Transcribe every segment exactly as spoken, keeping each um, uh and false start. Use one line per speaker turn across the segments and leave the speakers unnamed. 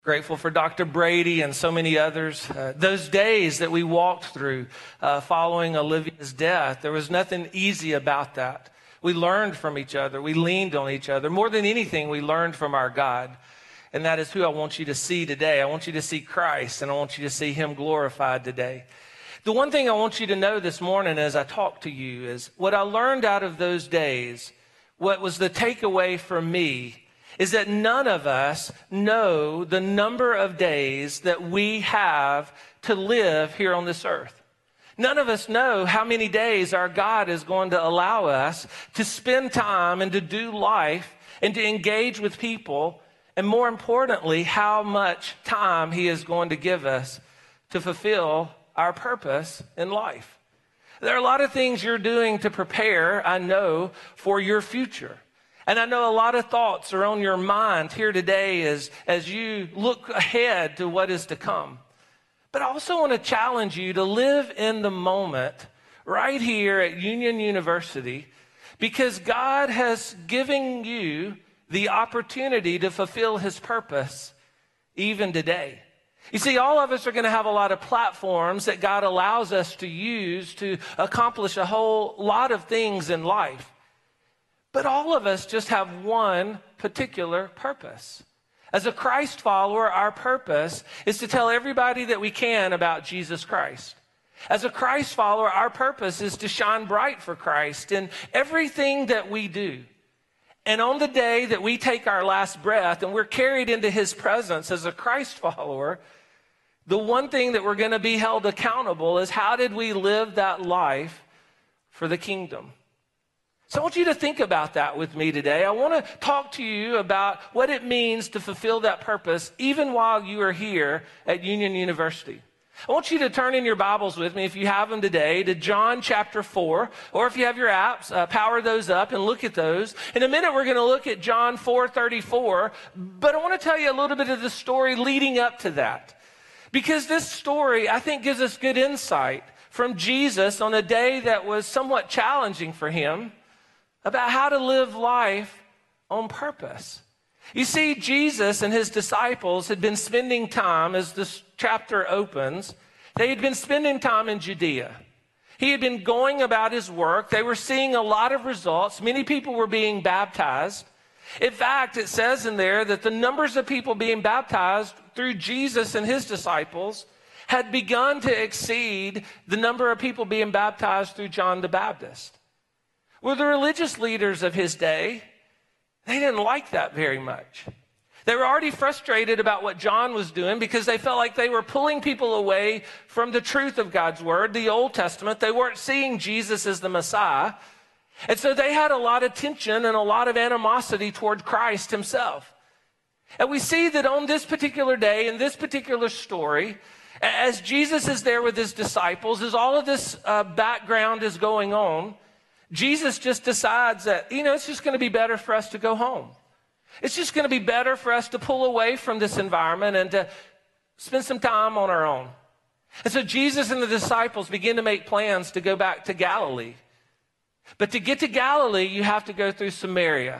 Grateful for Doctor Brady and so many others. Uh, those days that we walked through uh, following Olivia's death, there was nothing easy about that. We learned from each other. We leaned on each other. More than anything, we learned from our God. And that is who I want you to see today. I want you to see Christ, and I want you to see him glorified today. The one thing I want you to know this morning as I talk to you is what I learned out of those days, what was the takeaway for me, is that none of us know the number of days that we have to live here on this earth. None of us know how many days our God is going to allow us to spend time and to do life and to engage with people, and more importantly, how much time he is going to give us to fulfill our purpose in life. There are a lot of things you're doing to prepare, I know, for your future. And I know a lot of thoughts are on your mind here today as, as you look ahead to what is to come. But I also want to challenge you to live in the moment right here at Union University, because God has given you the opportunity to fulfill his purpose even today. You see, all of us are going to have a lot of platforms that God allows us to use to accomplish a whole lot of things in life. But all of us just have one particular purpose. As a Christ follower, our purpose is to tell everybody that we can about Jesus Christ. As a Christ follower, our purpose is to shine bright for Christ in everything that we do. And on the day that we take our last breath and we're carried into his presence as a Christ follower, the one thing that we're going to be held accountable is how did we live that life for the kingdom? So I want you to think about that with me today. I want to talk to you about what it means to fulfill that purpose even while you are here at Union University. I want you to turn in your Bibles with me, if you have them today, to John chapter four, or if you have your apps, uh, power those up and look at those. In a minute, we're going to look at John four thirty-four, but I want to tell you a little bit of the story leading up to that. Because this story, I think, gives us good insight from Jesus on a day that was somewhat challenging for him, about how to live life on purpose. You see, Jesus and his disciples had been spending time, as this chapter opens, they had been spending time in Judea. He had been going about his work. They were seeing a lot of results. Many people were being baptized. In fact, it says in there that the numbers of people being baptized through Jesus and his disciples had begun to exceed the number of people being baptized through John the Baptist. Well, the religious leaders of his day, they didn't like that very much. They were already frustrated about what John was doing because they felt like they were pulling people away from the truth of God's word, the Old Testament. They weren't seeing Jesus as the Messiah. And so they had a lot of tension and a lot of animosity toward Christ himself. And we see that on this particular day, in this particular story, as Jesus is there with his disciples, as all of this uh, background is going on, Jesus just decides that, you know, it's just going to be better for us to go home. It's just going to be better for us to pull away from this environment and to spend some time on our own. And so Jesus and the disciples begin to make plans to go back to Galilee. But to get to Galilee, you have to go through Samaria.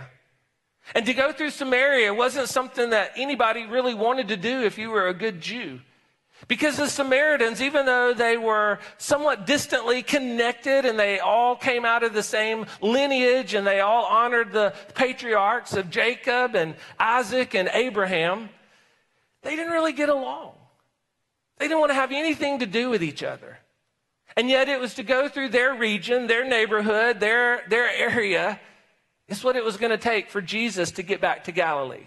And to go through Samaria wasn't something that anybody really wanted to do if you were a good Jew. Because the Samaritans, even though they were somewhat distantly connected and they all came out of the same lineage and they all honored the patriarchs of Jacob and Isaac and Abraham, they didn't really get along. They didn't want to have anything to do with each other. And yet it was to go through their region, their neighborhood, their, their area. It's what it was going to take for Jesus to get back to Galilee.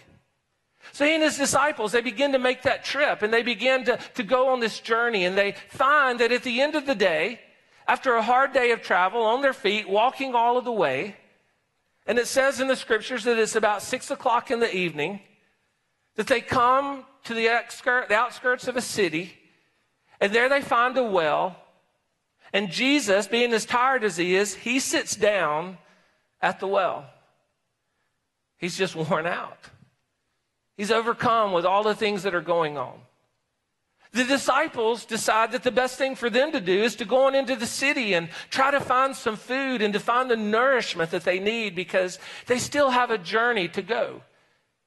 So he and his disciples, they begin to make that trip and they begin to, to go on this journey, and they find that at the end of the day, after a hard day of travel on their feet, walking all of the way, and it says in the scriptures that it's about six o'clock in the evening, that they come to the, outskirt, the outskirts of a city, and there they find a well, and Jesus, being as tired as he is, he sits down at the well. He's just worn out. He's overcome with all the things that are going on. The disciples decide that the best thing for them to do is to go on into the city and try to find some food and to find the nourishment that they need, because they still have a journey to go.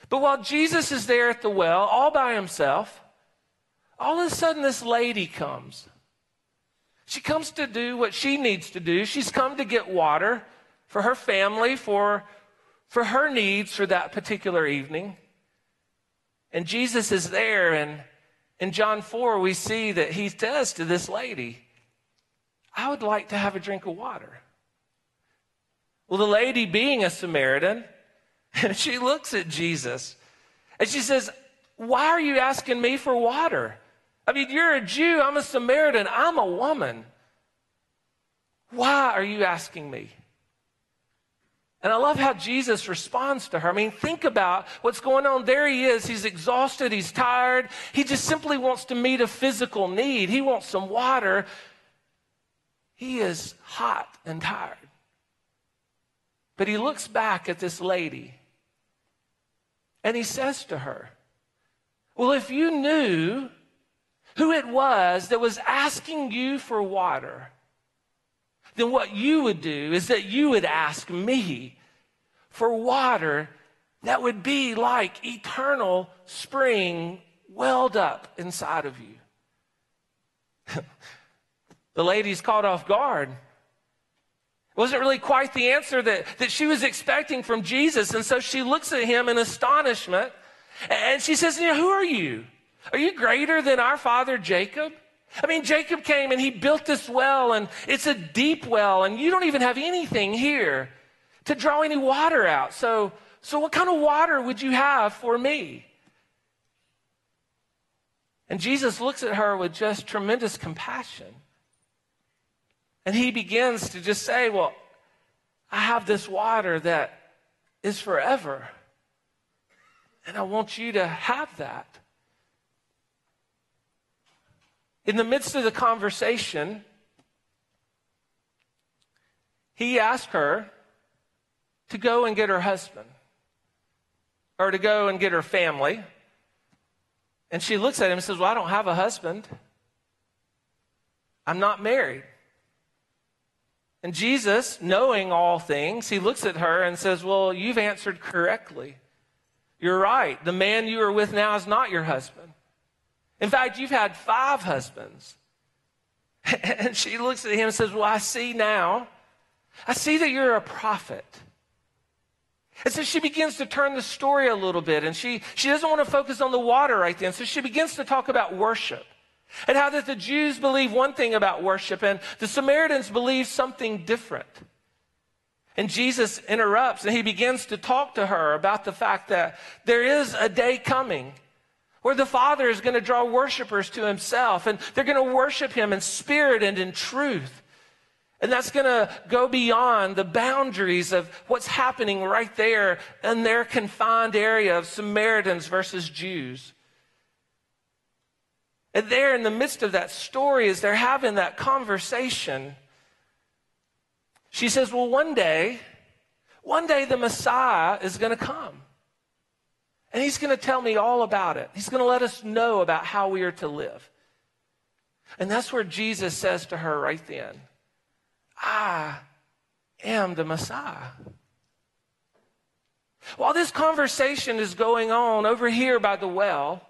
But while Jesus is there at the well, all by himself, all of a sudden this lady comes. She comes to do what she needs to do. She's come to get water for her family, for, for her needs for that particular evening. And Jesus is there, and in John four, we see that he says to this lady, I would like to have a drink of water. Well, the lady being a Samaritan, and she looks at Jesus, and she says, why are you asking me for water? I mean, you're a Jew, I'm a Samaritan, I'm a woman. Why are you asking me? And I love how Jesus responds to her. I mean, think about what's going on. There he is. He's exhausted. He's tired. He just simply wants to meet a physical need. He wants some water. He is hot and tired. But he looks back at this lady and he says to her, well, if you knew who it was that was asking you for water, then what you would do is that you would ask me for water that would be like eternal spring welled up inside of you. The lady's caught off guard. It wasn't really quite the answer that, that she was expecting from Jesus. And so she looks at him in astonishment and she says, you know, who are you? Are you greater than our father Jacob? I mean, Jacob came and he built this well, and it's a deep well, and you don't even have anything here to draw any water out. So, so what kind of water would you have for me? And Jesus looks at her with just tremendous compassion. And he begins to just say, well, I have this water that is forever, and I want you to have that. In the midst of the conversation, he asked her to go and get her husband, or to go and get her family. And she looks at him and says, well, I don't have a husband. I'm not married. And Jesus, knowing all things, he looks at her and says, well, you've answered correctly. You're right. The man you are with now is not your husband. In fact, you've had five husbands. And she looks at him and says, well, I see now. I see that you're a prophet. And so she begins to turn the story a little bit, and she, she doesn't want to focus on the water right then. So she begins to talk about worship and how that the Jews believe one thing about worship and the Samaritans believe something different. And Jesus interrupts, and he begins to talk to her about the fact that there is a day coming where the Father is going to draw worshipers to himself, and they're going to worship him in spirit and in truth. And that's going to go beyond the boundaries of what's happening right there in their confined area of Samaritans versus Jews. And there in the midst of that story, as they're having that conversation, she says, well, one day, one day the Messiah is going to come. And he's going to tell me all about it. He's going to let us know about how we are to live. And that's where Jesus says to her right then, I am the Messiah. While this conversation is going on over here by the well,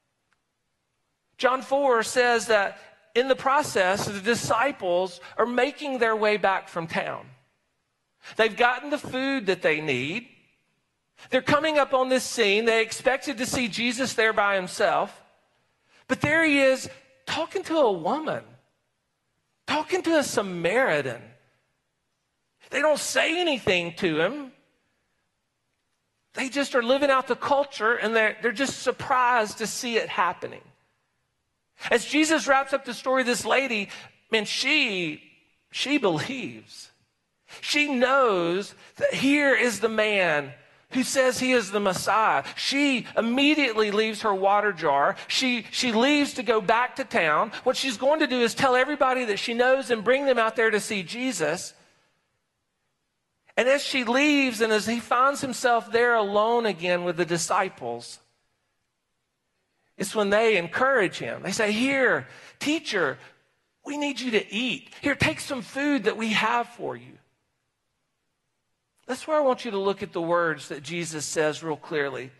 John four says that in the process, the disciples are making their way back from town. They've gotten the food that they need. They're coming up on this scene. They expected to see Jesus there by himself. But there he is talking to a woman, talking to a Samaritan. They don't say anything to him. They just are living out the culture, and they're, they're just surprised to see it happening. As Jesus wraps up the story of this lady, man, she, she believes. She knows that here is the man who says he is the Messiah. She immediately leaves her water jar. She, she leaves to go back to town. What she's going to do is tell everybody that she knows and bring them out there to see Jesus. And as she leaves and as he finds himself there alone again with the disciples, it's when they encourage him. They say, here, teacher, we need you to eat. Here, take some food that we have for you. That's where I want you to look at the words that Jesus says real clearly.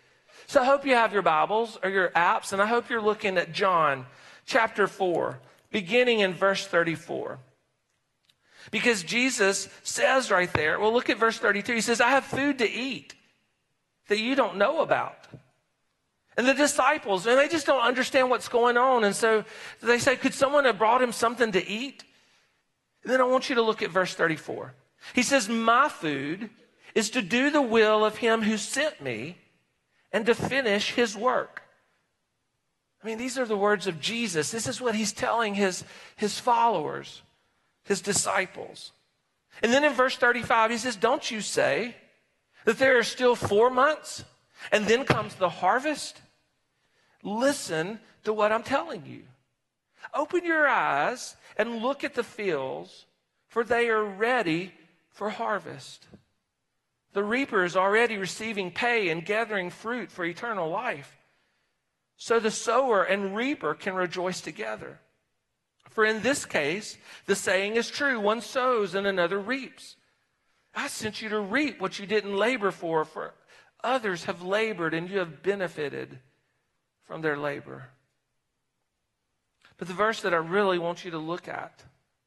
So I hope you have your Bibles or your apps, and I hope you're looking at John chapter four, beginning in verse thirty-four. Because Jesus says right there, well, look at verse thirty-two. He says, I have food to eat that you don't know about. And the disciples, and they just don't understand what's going on. And so they say, could someone have brought him something to eat? And then I want you to look at verse thirty-four. He says, my food is to do the will of him who sent me and to finish his work. I mean, these are the words of Jesus. This is what he's telling his, his followers, his disciples. And then in verse thirty-five, he says, don't you say that there are still four months and then comes the harvest? Listen to what I'm telling you. Open your eyes and look at the fields, for they are ready for harvest. The reaper is already receiving pay and gathering fruit for eternal life. So the sower and reaper can rejoice together. For in this case, the saying is true, one sows and another reaps. I sent you to reap what you didn't labor for, for others have labored and you have benefited from their labor. But the verse that I really want you to look at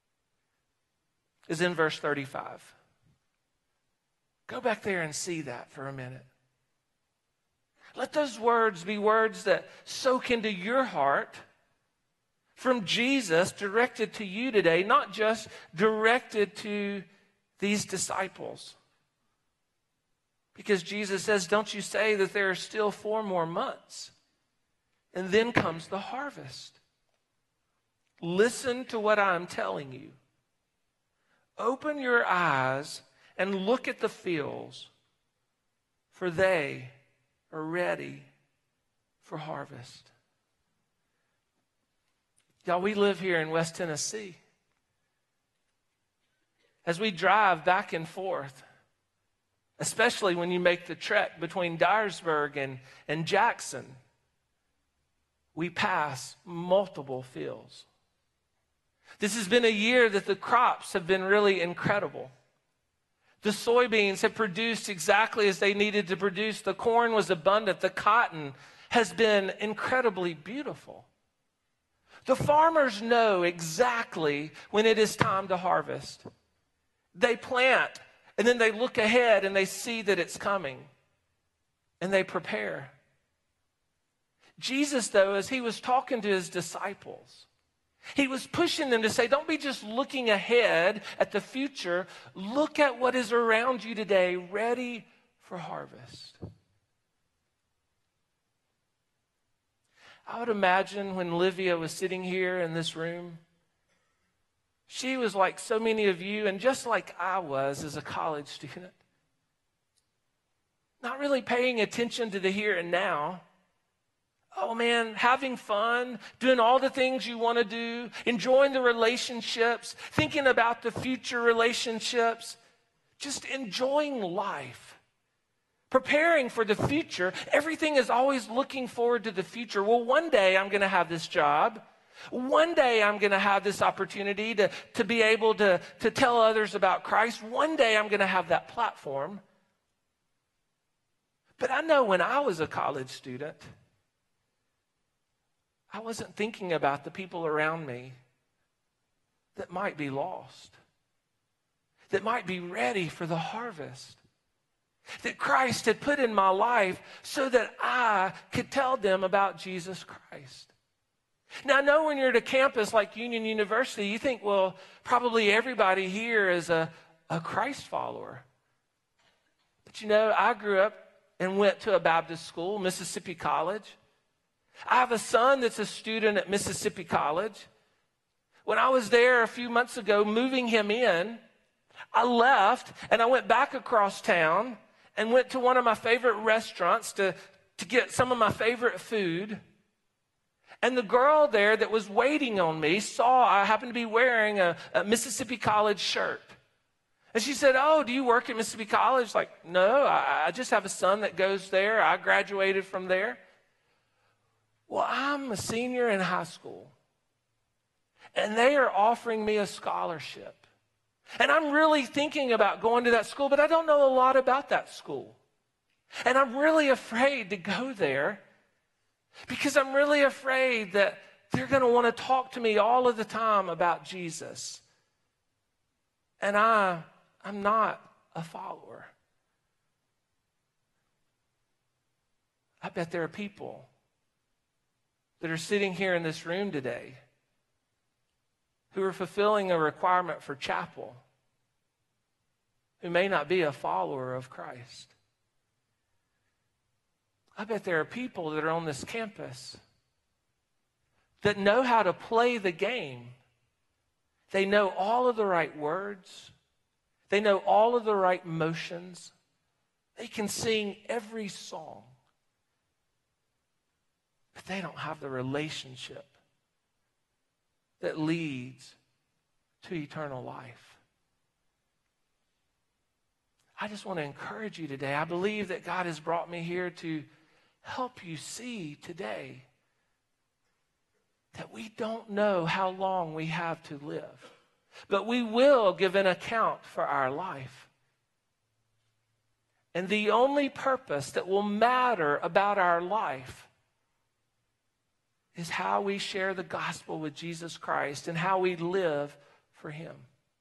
is in verse thirty-five. Go back there and see that for a minute. Let those words be words that soak into your heart from Jesus, directed to you today, not just directed to these disciples. Because Jesus says, don't you say that there are still four more months, and then comes the harvest. Listen to what I'm telling you. Open your eyes and look at the fields, for they are ready for harvest. Y'all, we live here in West Tennessee. As we drive back and forth, especially when you make the trek between Dyersburg and, and Jackson, we pass multiple fields. This has been a year that the crops have been really incredible. The soybeans have produced exactly as they needed to produce. The corn was abundant. The cotton has been incredibly beautiful. The farmers know exactly when it is time to harvest. They plant, and then they look ahead and they see that it's coming, and they prepare. Jesus, though, as he was talking to his disciples, he was pushing them to say, don't be just looking ahead at the future. Look at what is around you today, ready for harvest. I would imagine when Livia was sitting here in this room, she was like so many of you, and just like I was as a college student, not really paying attention to the here and now. Oh man, having fun, doing all the things you want to do, enjoying the relationships, thinking about the future relationships, just enjoying life, preparing for the future. Everything is always looking forward to the future. Well, one day I'm going to have this job. One day I'm going to have this opportunity to, to be able to, to tell others about Christ. One day I'm going to have that platform. But I know when I was a college student, I wasn't thinking about the people around me that might be lost, that might be ready for the harvest, that Christ had put in my life so that I could tell them about Jesus Christ. Now, I know when you're at a campus like Union University, you think, well, probably everybody here is a, a Christ follower. But you know, I grew up and went to a Baptist school, Mississippi College. I have a son that's a student at Mississippi College. When I was there a few months ago, moving him in, I left and I went back across town and went to one of my favorite restaurants to, to get some of my favorite food. And the girl there that was waiting on me saw I happened to be wearing a, a Mississippi College shirt. And she said, oh, do you work at Mississippi College? Like, no, I, I just have a son that goes there. I graduated from there. Well, I'm a senior in high school, and they are offering me a scholarship. And I'm really thinking about going to that school, but I don't know a lot about that school. And I'm really afraid to go there because I'm really afraid that they're going to want to talk to me all of the time about Jesus. And I, I'm not a follower. I bet there are people that are sitting here in this room today who are fulfilling a requirement for chapel, who may not be a follower of Christ. I bet there are people that are on this campus that know how to play the game. They know all of the right words. They know all of the right motions. They can sing every song. But they don't have the relationship that leads to eternal life. I just want to encourage you today. I believe that God has brought me here to help you see today that we don't know how long we have to live, but we will give an account for our life. And the only purpose that will matter about our life is how we share the gospel with Jesus Christ and how we live for him.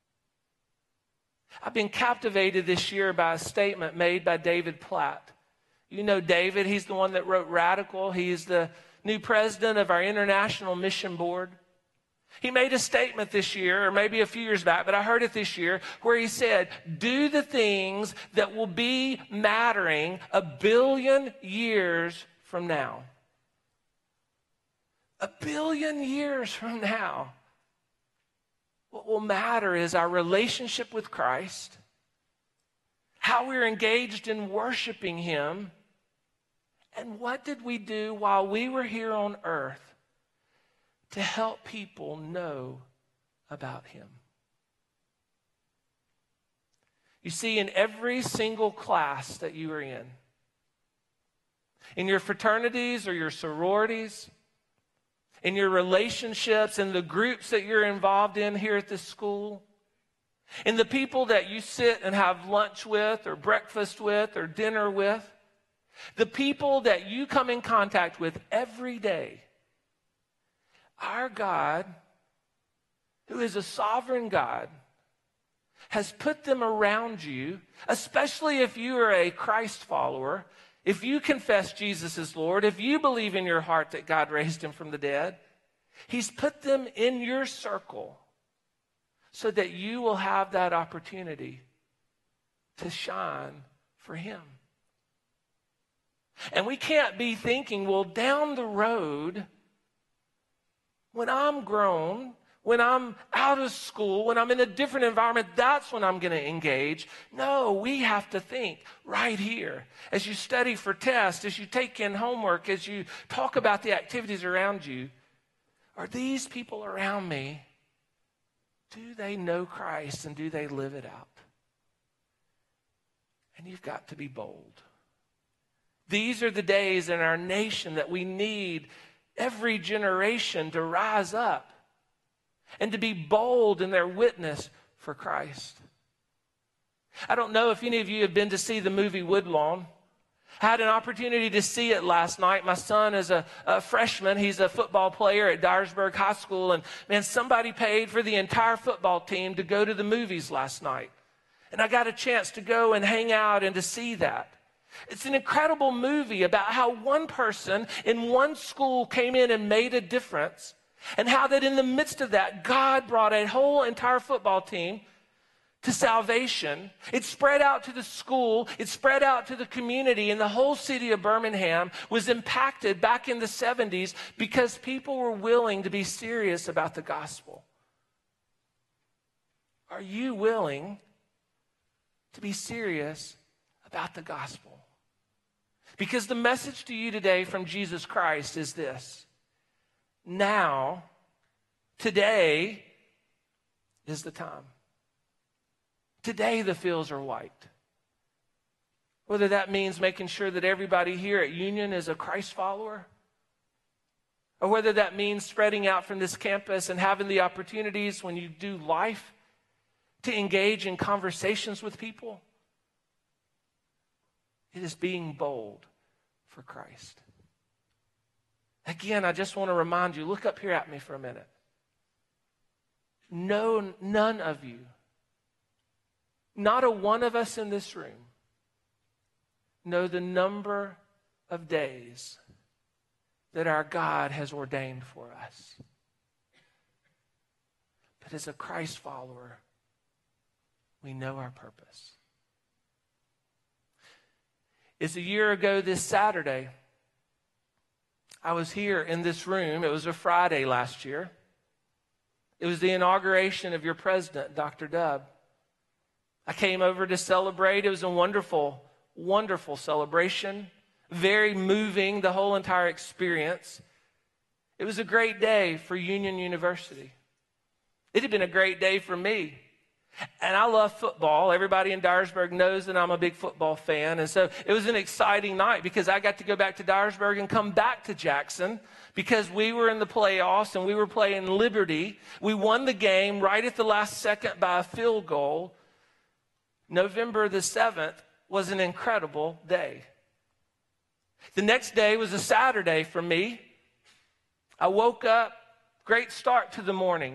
I've been captivated this year by a statement made by David Platt. You know David, he's the one that wrote Radical. He is the new president of our International Mission Board. He made a statement this year, or maybe a few years back, but I heard it this year, where he said, do the things that will be mattering a billion years from now. A billion years from now. What will matter is our relationship with Christ, how we're engaged in worshiping him, and what did we do while we were here on earth to help people know about him. You see, in every single class that you are in, in your fraternities or your sororities, in your relationships, in the groups that you're involved in here at this school, in the people that you sit and have lunch with or breakfast with or dinner with, the people that you come in contact with every day, our God, who is a sovereign God, has put them around you, especially if you are a Christ follower, if you confess Jesus as Lord, if you believe in your heart that God raised him from the dead. He's put them in your circle so that you will have that opportunity to shine for him. And we can't be thinking, well, down the road, when I'm grown, when I'm out of school, when I'm in a different environment, that's when I'm going to engage. No, we have to think right here. As you study for tests, as you take in homework, as you talk about the activities around you, are these people around me, do they know Christ and do they live it out? And you've got to be bold. These are the days in our nation that we need every generation to rise up and to be bold in their witness for Christ. I don't know if any of you have been to see the movie Woodlawn. I had an opportunity to see it last night. My son is a, a freshman. He's a football player at Dyersburg High School. And man, somebody paid for the entire football team to go to the movies last night. And I got a chance to go and hang out and to see that. It's an incredible movie about how one person in one school came in and made a difference, and how that in the midst of that, God brought a whole entire football team to salvation. It spread out to the school, it spread out to the community, and the whole city of Birmingham was impacted back in the seventies because people were willing to be serious about the gospel. Are you willing to be serious about the gospel? Because the message to you today from Jesus Christ is this: now, today is the time. Today the fields are white. Whether that means making sure that everybody here at Union is a Christ follower, or whether that means spreading out from this campus and having the opportunities when you do life to engage in conversations with people. It is being bold for Christ. Again, I just want to remind you, look up here at me for a minute. No, none of you, not a one of us in this room, know the number of days that our God has ordained for us. But as a Christ follower, we know our purpose. It's a year ago this Saturday. I was here in this room. It was a Friday last year. It was the inauguration of your president, Doctor Dub. I came over to celebrate. It was a wonderful, wonderful celebration. Very moving, the whole entire experience. It was a great day for Union University. It had been a great day for me. And I love football. Everybody in Dyersburg knows that I'm a big football fan. And so it was an exciting night because I got to go back to Dyersburg and come back to Jackson because we were in the playoffs and we were playing Liberty. We won the game right at the last second by a field goal. November the seventh was an incredible day. The next day was a Saturday for me. I woke up, great start to the morning.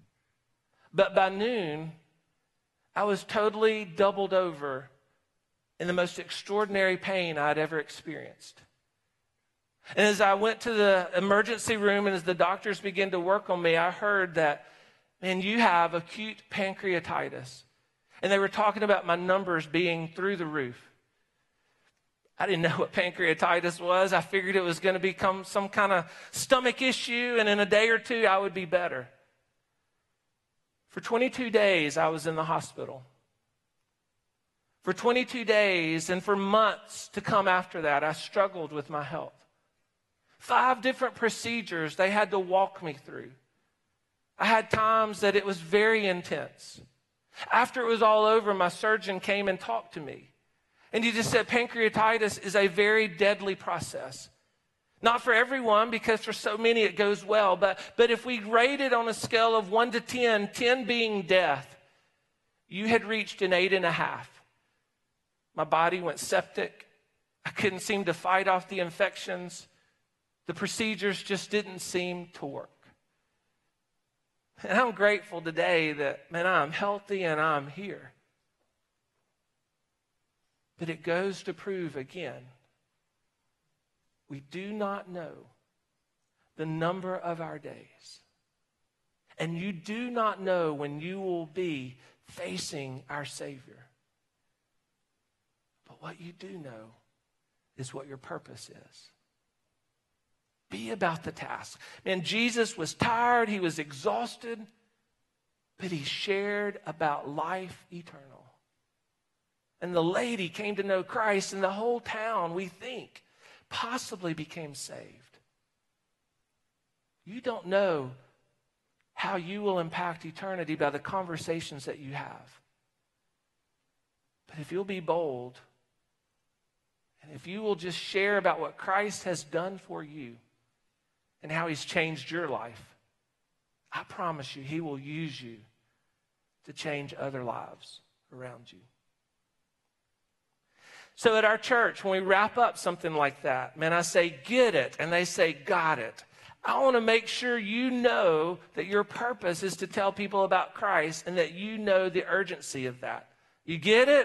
But by noon, I was totally doubled over in the most extraordinary pain I'd ever experienced. And as I went to the emergency room and as the doctors began to work on me, I heard that, man, you have acute pancreatitis. And they were talking about my numbers being through the roof. I didn't know what pancreatitis was. I figured it was going to become some kind of stomach issue, and in a day or two, I would be better. For twenty-two days, I was in the hospital. For twenty-two days and for months to come after that, I struggled with my health. Five different procedures they had to walk me through. I had times that it was very intense. After it was all over, my surgeon came and talked to me. And he just said, pancreatitis is a very deadly process. Not for everyone, because for so many it goes well. But, but if we rate it on a scale of one to ten, ten being death, you had reached an eight and a half. My body went septic. I couldn't seem to fight off the infections. The procedures just didn't seem to work. And I'm grateful today that, man, I'm healthy and I'm here. But it goes to prove again, we do not know the number of our days. And you do not know when you will be facing our Savior. But what you do know is what your purpose is. Be about the task. Man, Jesus was tired. He was exhausted. But he shared about life eternal. And the lady came to know Christ, and the whole town, we think, possibly became saved. You don't know how you will impact eternity by the conversations that you have. But if you'll be bold, and if you will just share about what Christ has done for you and how he's changed your life, I promise you he will use you to change other lives around you. So at our church, when we wrap up something like that, man, I say, get it, and they say, got it. I want to make sure you know that your purpose is to tell people about Christ and that you know the urgency of that. You get it?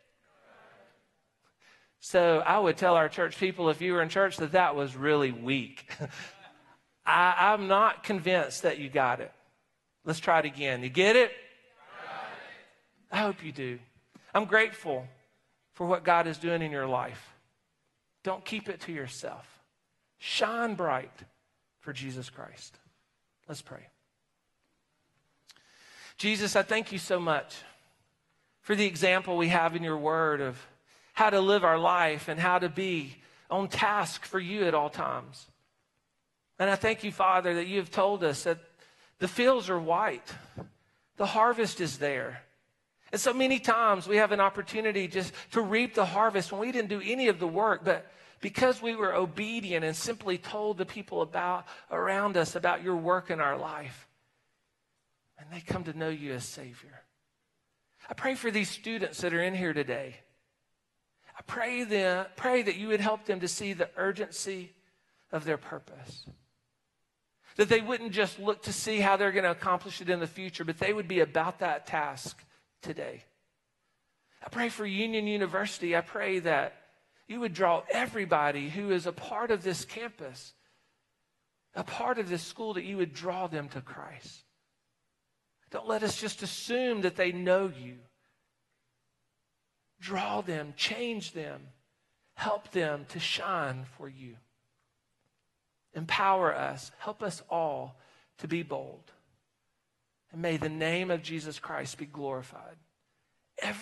So I would tell our church people, if you were in church, that that was really weak. I, I'm not convinced that you got it. Let's try it again. You get it? I hope you do. I'm grateful for what God is doing in your life. Don't keep it to yourself. Shine bright for Jesus Christ. Let's pray. Jesus, I thank you so much for the example we have in your word of how to live our life and how to be on task for you at all times. And I thank you, Father, that you have told us that the fields are white. The harvest is there. And so many times we have an opportunity just to reap the harvest when we didn't do any of the work, but because we were obedient and simply told the people about around us about your work in our life, and they come to know you as Savior. I pray for these students that are in here today. I pray, them, pray that you would help them to see the urgency of their purpose. That they wouldn't just look to see how they're going to accomplish it in the future, but they would be about that task today. I pray for Union University. I pray that you would draw everybody who is a part of this campus, a part of this school, that you would draw them to Christ. Don't let us just assume that they know you. Draw them, change them, help them to shine for you. Empower us, help us all to be bold. And may the name of Jesus Christ be glorified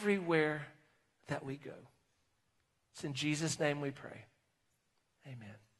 everywhere that we go. It's in Jesus' name we pray. Amen.